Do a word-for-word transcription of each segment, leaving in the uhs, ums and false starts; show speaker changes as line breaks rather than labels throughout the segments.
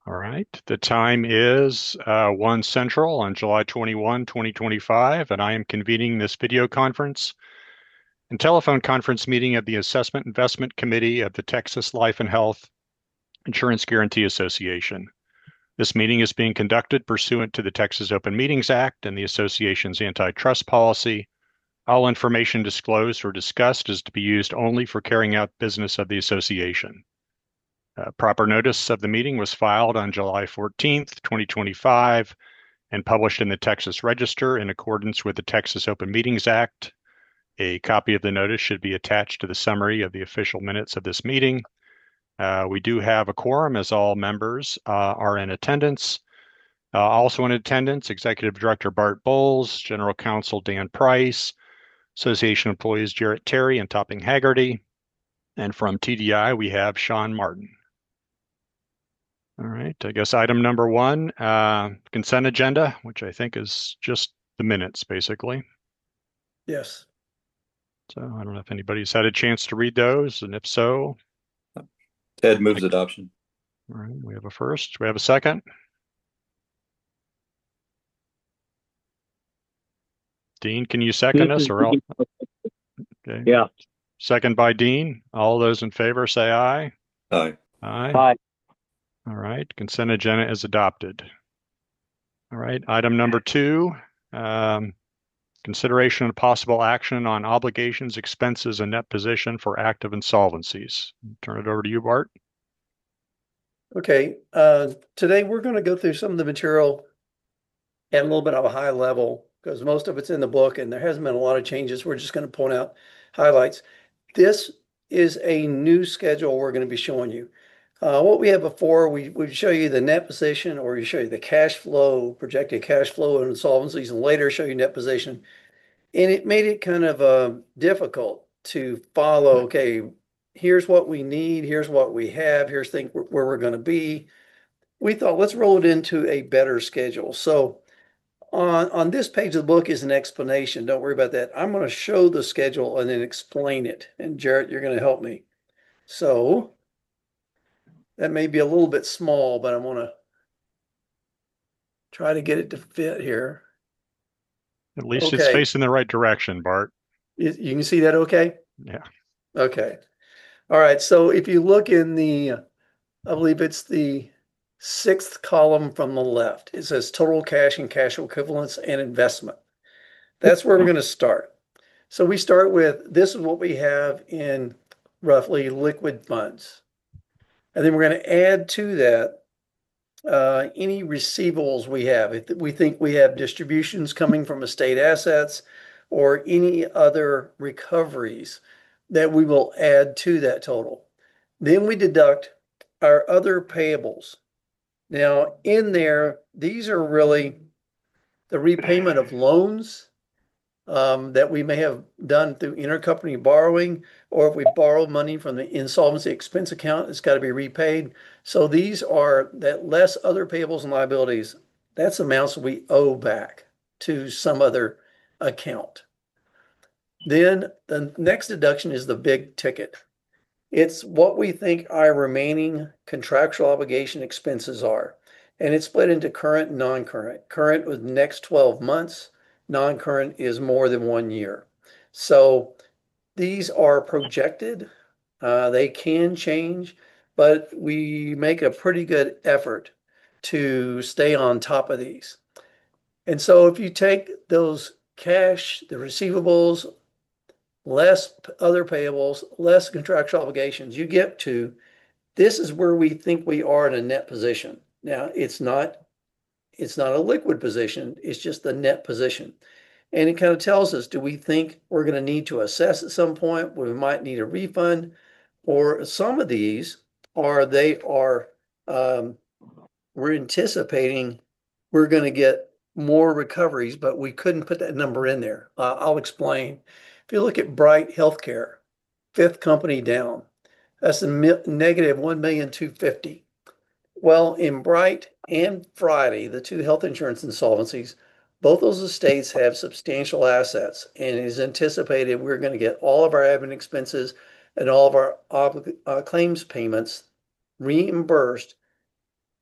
All right. The time is uh, one Central on July twenty-first, twenty twenty-five, and I am convening this video conference and telephone conference meeting of the Assessment Investment Committee of the Texas Life and Health Insurance Guarantee Association. This meeting is being conducted pursuant to the Texas Open Meetings Act and the association's antitrust policy. All information disclosed or discussed is to be used only for carrying out business of the association. Uh, proper notice of the meeting was filed on July fourteenth, twenty twenty-five, and published in the Texas Register in accordance with the Texas Open Meetings Act. A copy of the notice should be attached to the summary of the official minutes of this meeting. Uh, we do have a quorum as all members uh, are in attendance. Uh, also in attendance, Executive Director Bart Bowles, General Counsel Dan Price, Association employees Jarrett Terry and Topping Haggerty, and from T D I we have Sean Martin. All right, I guess item number one, uh, consent agenda, which I think is just the minutes, basically.
Yes.
So I don't know if anybody's had a chance to read those, and if so.
Ted moves adoption.
All right, we have a first. We have a second. Dean, can you second us or else? Okay.
Yeah.
Second by Dean. All those in favor say aye.
Aye.
Aye.
Aye.
All right, consent agenda is adopted. All right, item number two, um, consideration of possible action on obligations, expenses, and net position for active insolvencies. Turn it over to you, Bart.
Okay. Uh, today we're going to go through some of the material at a little bit of a high level because most of it's in the book and there hasn't been a lot of changes. We're just going to point out highlights. This is a new schedule we're going to be showing you. Uh, what we had before, we would show you the net position, or we show you the cash flow, projected cash flow and insolvencies, and later show you net position. And it made it kind of uh, difficult to follow. Okay, here's what we need, here's what we have, here's think where we're going to be. We thought let's roll it into a better schedule. So on on this page of the book is an explanation. Don't worry about that. I'm going to show the schedule and then explain it. And Jarrett, you're going to help me. So that may be a little bit small, but I'm going to try to get it to fit here.
At least it's
Okay.
facing the right direction, Bart.
You, you can see that okay?
Yeah.
Okay. All right. So if you look in the, I believe it's the sixth column from the left, it says total cash and cash equivalents and investment. That's where we're going to start. So we start with, this is what we have in roughly liquid funds. And then we're going to add to that uh, any receivables we have. If we think we have distributions coming from estate assets or any other recoveries that we will add to that total. Then we deduct our other payables. Now in there, these are really the repayment of loans um, that we may have done through intercompany borrowing, or if we borrow money from the insolvency expense account, it's got to be repaid. So these are that less other payables and liabilities. That's amounts we owe back to some other account. Then the next deduction is the big ticket. It's what we think our remaining contractual obligation expenses are. And it's split into current and non-current. Current with next twelve months, non-current is more than one year. So these are projected. Uh, they can change, but we make a pretty good effort to stay on top of these. And so if you take those cash, the receivables, less other payables, less contractual obligations, you get to, this is where we think we are in a net position. Now, it's not, it's not a liquid position, it's just the net position. And it kind of tells us, do we think we're going to need to assess at some point where we might need a refund? Or some of these are, they are, um, we're anticipating we're going to get more recoveries, but we couldn't put that number in there. Uh, I'll explain. If you look at Bright Healthcare, fifth company down, that's a negative one million two hundred fifty thousand. Well, in Bright and Friday, the two health insurance insolvencies, both those estates have substantial assets, and it is anticipated we're going to get all of our admin expenses and all of our uh, claims payments reimbursed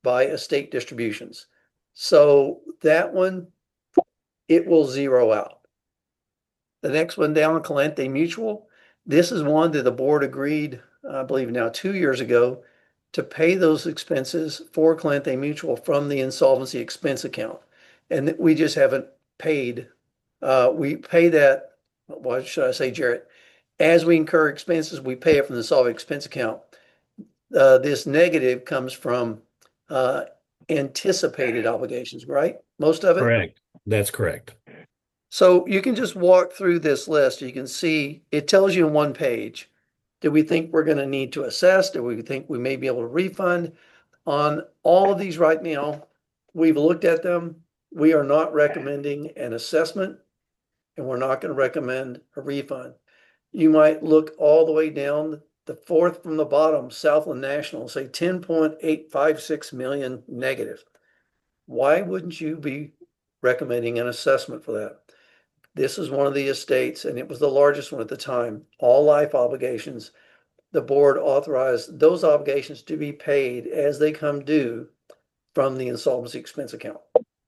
by estate distributions. So that one, it will zero out. The next one down, Calente Mutual, this is one that the board agreed, I believe now two years ago, to pay those expenses for Calente Mutual from the insolvency expense account. And we just haven't paid. Uh, we pay that, what should I say, Jarrett? As we incur expenses, we pay it from the insolvency expense account. Uh, this negative comes from uh, anticipated obligations, right? Most of it?
Correct. That's correct.
So you can just walk through this list. You can see it tells you in one page. Do we think we're going to need to assess? Do we think we may be able to refund? On all of these right now, we've looked at them. We are not recommending an assessment, and we're not going to recommend a refund. You might look all the way down the fourth from the bottom, Southland National, say ten point eight five six million negative. Why wouldn't you be recommending an assessment for that? This is one of the estates, and it was the largest one at the time, all life obligations. The board authorized those obligations to be paid as they come due from the insolvency expense account.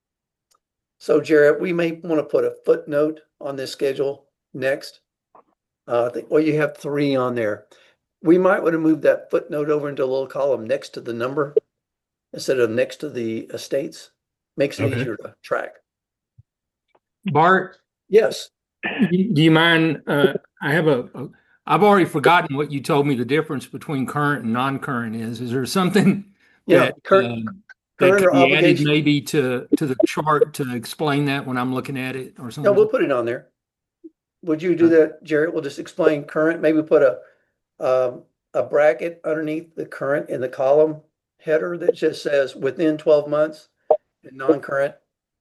So, Jarrett, we may want to put a footnote on this schedule next. Uh, I think, well, you have three on there. We might want to move that footnote over into a little column next to the number instead of next to the estates. Makes it
Okay.
easier to track.
Bart,
Yes.
do you mind? Uh, I have a, a. I've already forgotten what you told me the difference between current and non-current is. Is there something
Yeah.
that,
Current,
uh, that
current
could
or
be added
obligation.
maybe to to the chart to explain that when I'm looking at it or
No,
something?
we'll put it on there. Would you do that, Jarrett? We'll just explain current. Maybe put a um, a bracket underneath the current in the column header that just says within twelve months and non-current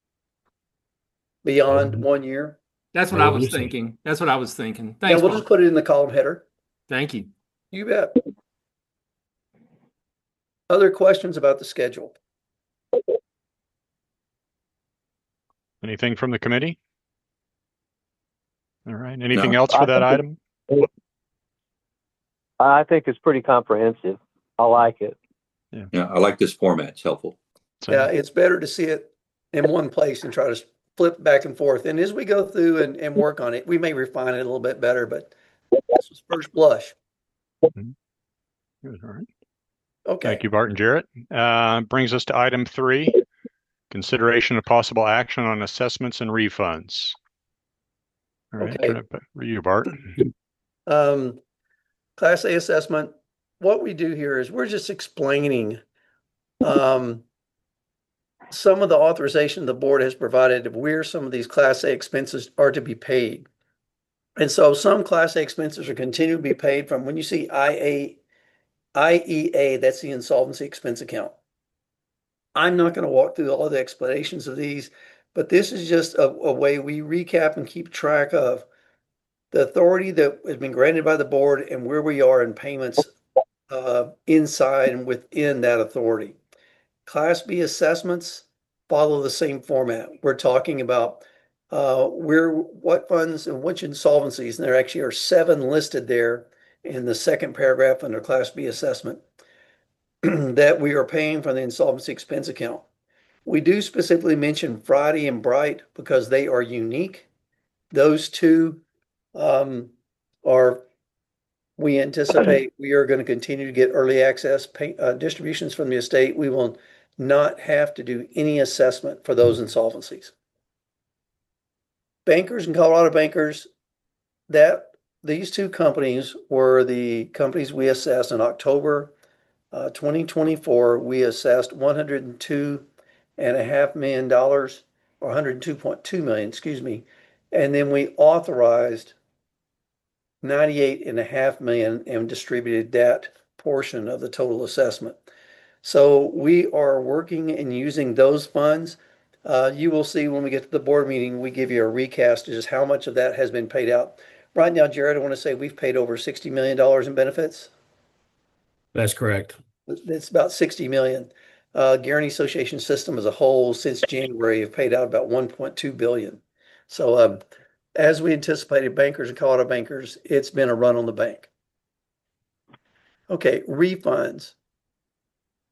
beyond
Mhm.
one year.
That's what I
Oh,
was
listen.
thinking. That's what I was thinking.
Yeah,
Thanks,
we'll
Bart.
just put it in the column header.
Thank you.
You bet. Other questions about the schedule?
Anything from the committee? All right. Anything
No.
else for
I
that
think it-
item?
I think it's pretty comprehensive. I like it.
Yeah, I like this format. It's helpful.
So-
Yeah, it's better to see it in one place and try to flip back and forth. And as we go through and, and work on it, we may refine it a little bit better, but this was first blush.
Good, all right.
Okay.
Thank you, Bart and Jarrett. Uh, brings us to item three, consideration of possible action on assessments and refunds. All right,
Okay.
turn it back for you, Bart.
Um, Class A assessment, what we do here is we're just explaining um, some of the authorization the board has provided of where some of these Class A expenses are to be paid. And so some Class A expenses are continuing to be paid from, when you see I A, I E A, that's the insolvency expense account. I'm not going to walk through all the explanations of these, but this is just a, a way we recap and keep track of the authority that has been granted by the board and where we are in payments uh, inside and within that authority. Class B assessments follow the same format. We're talking about uh, where, what funds and which insolvencies, and there actually are seven listed there in the second paragraph under Class B assessment that we are paying from the insolvency expense account. We do specifically mention Friday and Bright because they are unique. Those two um, are, we anticipate we are going to continue to get early access pay, uh, distributions from the estate. We will not have to do any assessment for those insolvencies. Bankers and Colorado Bankers, that these two companies were the companies we assessed in October uh, twenty twenty-four. We assessed one hundred two and a half million dollars, or one hundred two point two million, excuse me, and then we authorized ninety-eight and a half million and distributed that portion of the total assessment. So we are working and using those funds. Uh, you will see when we get to the board meeting, we give you a recast of just how much of that has been paid out. Right now, Jared, I want to say we've paid over sixty million dollars in benefits.
That's correct.
It's about sixty million. Uh, Guarantee Association system as a whole since January have paid out about one point two billion. So um, as we anticipated, bankers and Colorado Bankers, it's been a run on the bank. Okay, refunds.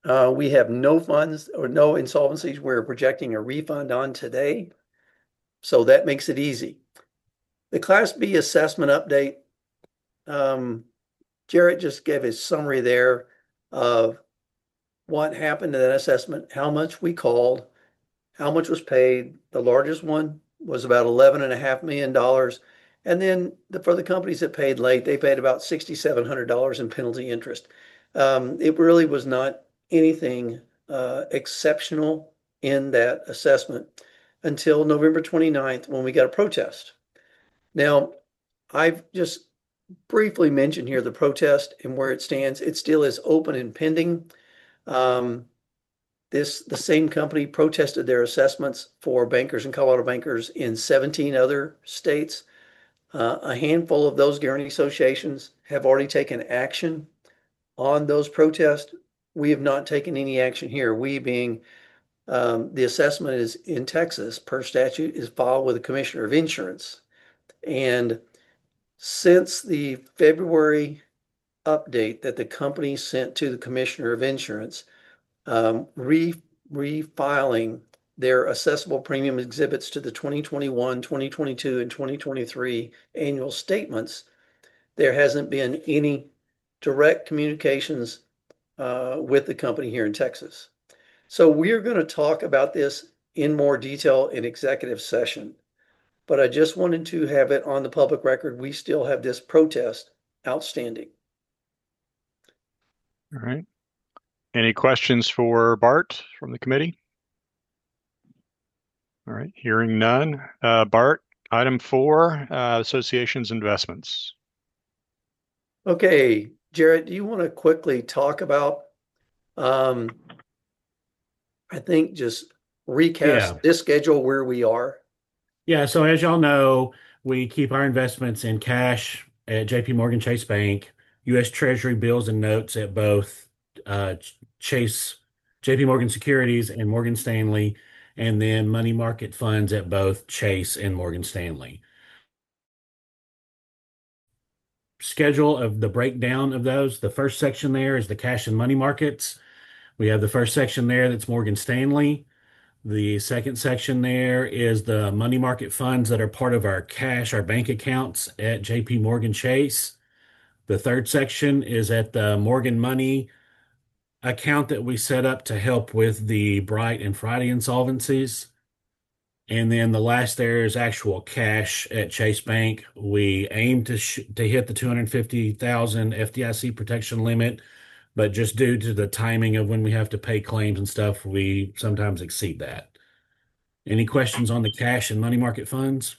Uh, we have no funds or no insolvencies we're projecting a refund on today. So that makes it easy. The Class B assessment update, um, Jarrett just gave a summary there of what happened to that assessment, how much we called, how much was paid. The largest one was about eleven and a half million dollars. And then the, for the companies that paid late, they paid about sixty-seven hundred dollars in penalty interest. Um, it really was not anything uh, exceptional in that assessment until November twenty-ninth when we got a protest. Now, I've just briefly mentioned here the protest and where it stands. It still is open and pending. Um, this the same company protested their assessments for bankers and Colorado bankers in seventeen other states. Uh, a handful of those guarantee associations have already taken action on those protests. We have not taken any action here. We being um, the assessment is in Texas per statute is filed with the Commissioner of Insurance. And since the February update that the company sent to the Commissioner of Insurance, um, re refiling their assessable premium exhibits to the twenty twenty-one, twenty twenty-two, and twenty twenty-three annual statements, there hasn't been any direct communications uh, with the company here in Texas. So we're going to talk about this in more detail in executive session, but I just wanted to have it on the public record. We still have this protest outstanding.
All right. Any questions for Bart from the committee? All right, hearing none. Uh, Bart, item four, uh, associations investments.
Okay, Jarrett, do you want to quickly talk about, um, I think just recast
Yeah.
this schedule where we are?
Yeah, so as y'all know, we keep our investments in cash at J P Morgan Chase Bank, U S Treasury bills and notes at both uh, Chase, J P Morgan Securities and Morgan Stanley, and then money market funds at both Chase and Morgan Stanley. Schedule of the breakdown of those. The first section there is the cash and money markets. We have the first section there that's Morgan Stanley. The second section there is the money market funds that are part of our cash, our bank accounts at J P Morgan Chase. The third section is at the Morgan Money account that we set up to help with the Bright and Friday insolvencies. And then the last there is actual cash at Chase Bank. We aim to sh to hit the two hundred fifty thousand F D I C protection limit, but just due to the timing of when we have to pay claims and stuff, we sometimes exceed that. Any questions on the cash and money market funds?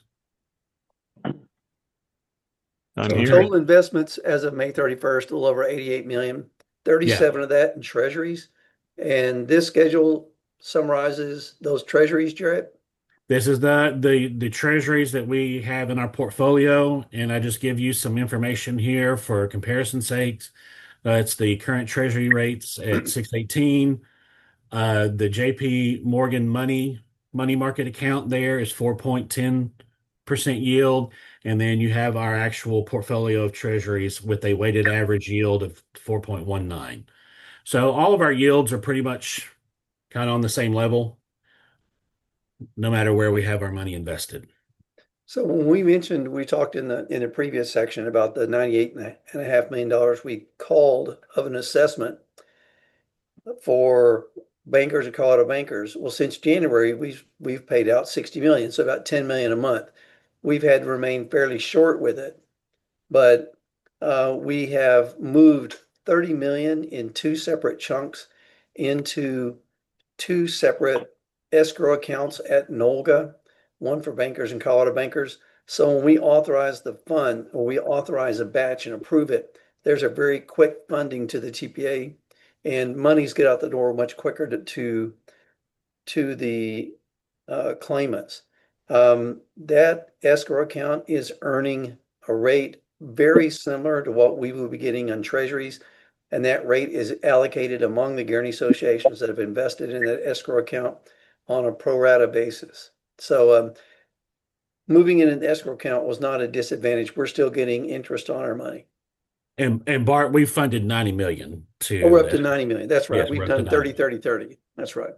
None
So
here.
total investments as of May thirty-first, a little over eighty-eight million, thirty-seven of that in treasuries. And this schedule summarizes those treasuries, Jarrett?
This is the, the the treasuries that we have in our portfolio, and I just give you some information here for comparison's sakes. Uh, it's the current treasury rates at six eighteen. Uh, the J P Morgan money money market account there is four point one zero percent yield, and then you have our actual portfolio of treasuries with a weighted average yield of four point one nine. So all of our yields are pretty much kind of on the same level, no matter where we have our money invested.
So when we mentioned, we talked in the in the previous section about the ninety-eight and a half million dollars we called of an assessment for bankers and Colorado bankers. Well, since January, we've we've paid out sixty million, so about ten million a month. We've had to remain fairly short with it, but uh, we have moved thirty million in two separate chunks into two separate escrow accounts at Nolga, one for bankers and Colorado bankers. So when we authorize the fund, or we authorize a batch and approve it, there's a very quick funding to the T P A, and monies get out the door much quicker to to, to the uh, claimants. Um, that escrow account is earning a rate very similar to what we will be getting on treasuries, and that rate is allocated among the guarantee associations that have invested in that escrow account on a pro rata basis. So um, moving in an escrow account was not a disadvantage. We're still getting interest on our money.
And and Bart, we funded ninety million to
Oh, we're up to
this.
ninety million. That's right.
Yes,
We've
we're up to
done
ninety.
thirty, thirty, thirty. That's right.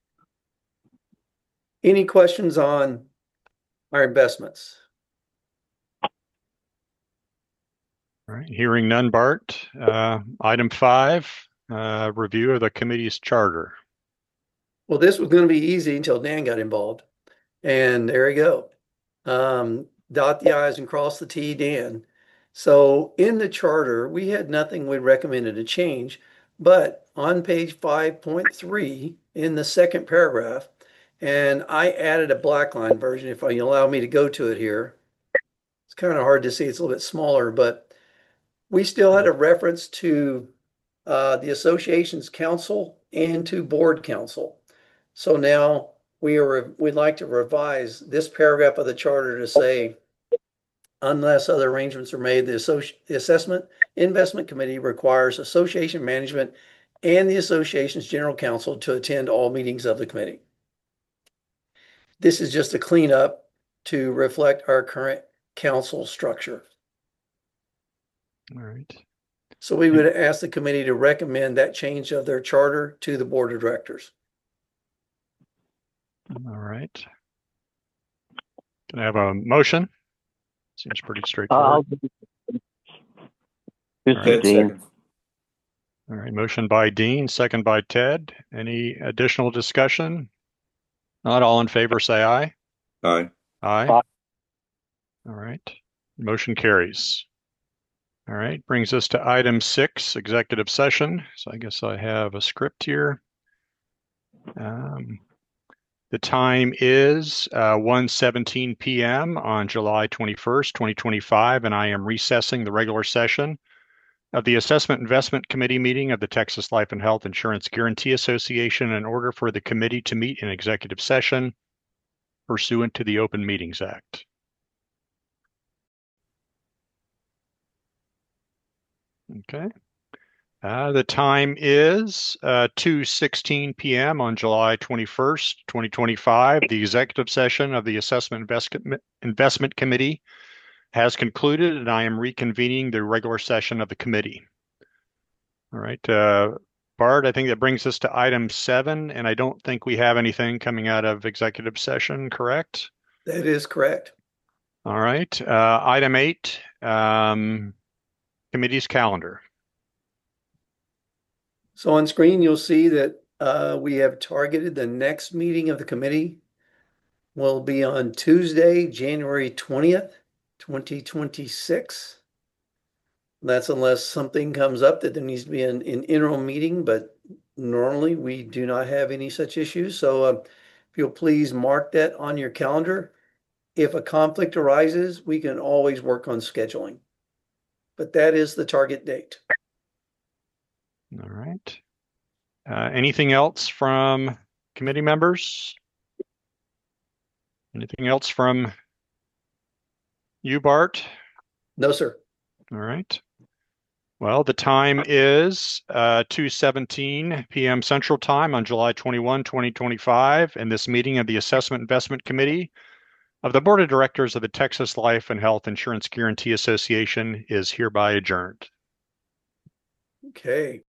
Any questions on our investments?
All right, hearing none, Bart. Uh, item five, uh, review of the committee's charter.
Well, this was going to be easy until Dan got involved. And there you go. Um, dot the i's and cross the T, Dan. So in the charter, we had nothing we recommended to change, but on page five point three in the second paragraph, and I added a black line version if you allow me to go to it here. It's kind of hard to see, it's a little bit smaller, but we still had a reference to uh, the association's council and to board council. So now we are, we'd like to revise this paragraph of the charter to say, unless other arrangements are made, the, associ- the assessment investment committee requires association management and the association's general counsel to attend all meetings of the committee. This is just a cleanup to reflect our current council structure.
All right.
So we would ask the committee to recommend that change of their charter to the board of directors.
All right. Can I have a motion? Seems pretty straightforward.
I'll- This
Alright.
is
Ted,
Dean.
second.
All right, motion by Dean, second by Ted. Any additional discussion? Not all in favor, say aye.
Aye.
Aye.
Aye.
All right, motion carries. All right, brings us to item six, executive session. So I guess I have a script here. Um, the time is uh, one seventeen p m on July twenty-first, twenty twenty-five, and I am recessing the regular session of the Assessment Investment Committee meeting of the Texas Life and Health Insurance Guarantee Association in order for the committee to meet in executive session pursuant to the Open Meetings Act. Okay. Uh, the time is uh, two sixteen p m on July twenty-first, twenty twenty-five. The executive session of the Assessment Investment Investment Committee has concluded, and I am reconvening the regular session of the committee. All right, uh, Bart, I think that brings us to item seven, and I don't think we have anything coming out of executive session, correct?
That is correct.
All right, uh, item eight, um, committee's calendar.
So on screen, you'll see that uh, we have targeted the next meeting of the committee will be on Tuesday, January twentieth, twenty twenty-six. That's unless something comes up that there needs to be an, an interim meeting, but normally we do not have any such issues. So uh, if you'll please mark that on your calendar. If a conflict arises, we can always work on scheduling. But that is the target date.
All right. Uh, anything else from committee members? Anything else from you, Bart?
No, sir.
All right. Well, the time is uh, two seventeen p m Central Time on July twenty-first, twenty twenty-five, and this meeting of the Assessment Investment Committee of the Board of Directors of the Texas Life and Health Insurance Guarantee Association is hereby adjourned.
Okay.